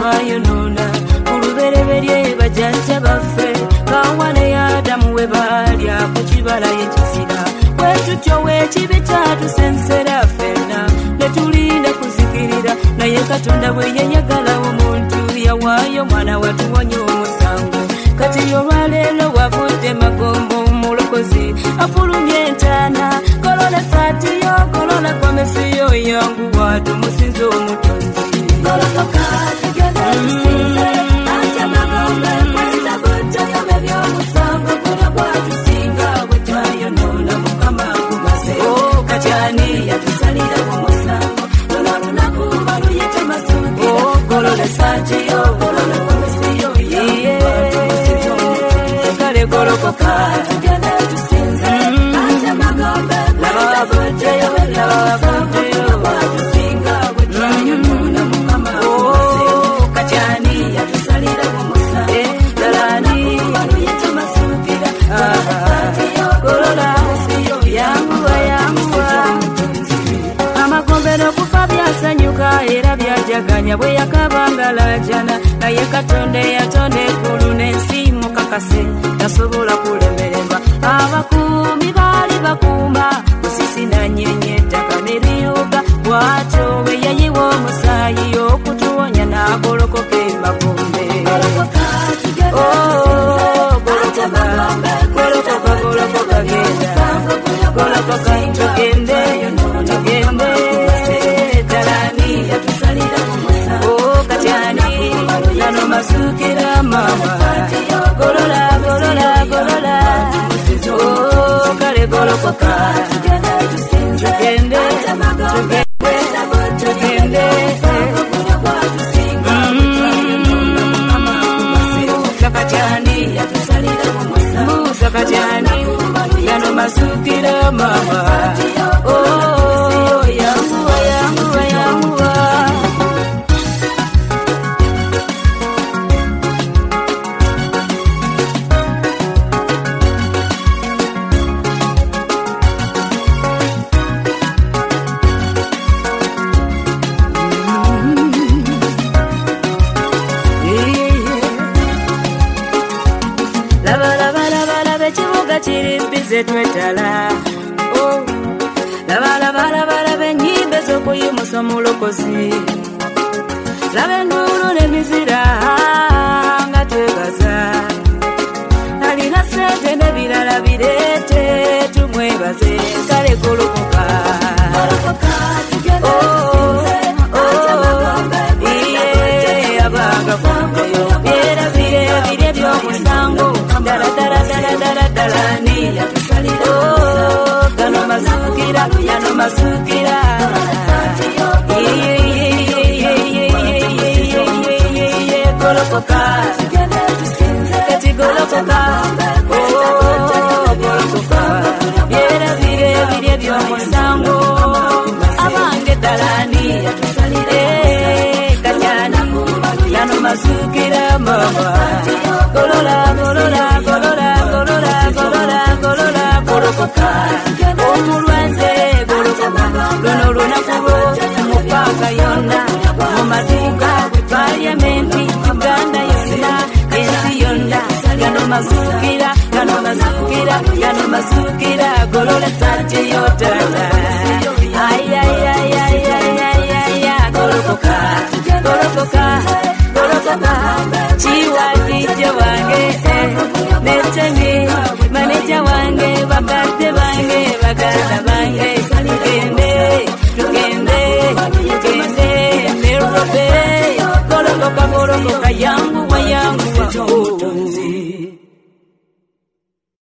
twayonona kulubereberye bajjajja baffe kawane y'Adamu we balya ku kibala y'ekizira bwe tutyo weekibi kyatusensera ffenna ne tulinda kuzikirira naye Katonda bwe yeyagala omuntu yawaayo mwana watuwonya omusango kati olwaleero wavudde magombo omulokozi afulumye entaana kolola saati yo kolola gomesi yo yanguwa tumusinza omutonzi golokoka tugenda tusinze ate magombe kweza butta yobe by'omusango guno gwatusinga bwe twayonona mukama gumaze kati ani yatusalira ku musango luno lunaku baluyite masukira kolola saati yo kolola gomesi yo yanguwa tumusinza omutonzi kale golokoka tugenda tusinze ate magombe kweza butta yobe by'omusango guno gwatusinga bwe twayonona mukama gumaze kati ani yatusalira ku musango dalani baluyite masukira kolola yanguwa yanguwa amagombe n'okufa byasanyuka era byajaganya bwe yakabangalajana naye Katonda yatonda eggulu n'ensi mukakase tasobola kulemererwa abakuumi baali bakuuma musisi nanyenye ettaka ne liyuga bw'atyo bwe yayiwa omusaayi okutuwonya n'agolokoka emagombe golokoka genda golokoka tugende tugende talani yatusalira kati ani gano masukira mama golola golola golola kale golokoka tugende tugende tugende sakajani yatusalira musa kajani gano masukira mama yanguwa yanguwa yanguwa twetala laba enyimbe z'okuyimusa omulokozi laba enduulu n'emizira nga twebaza alina ssente n'ebirala bireete tumwebaze kale golokoka abanga kwambeyo byerabire ebire by'omusango daladalaladalaladalani gano masukira gano masukira golokoka kati golokoka golokoka byerabire ebire by'omusango abange dalani kanyana gano masukira mama golola golola golola golola golola golola golokoka omulwanze golokoka luno lunaku mupaka yonna mu maduuka paliamenti Uganda yonna ensi yonna gano masukira gano masukira gano masukira golola saati yotala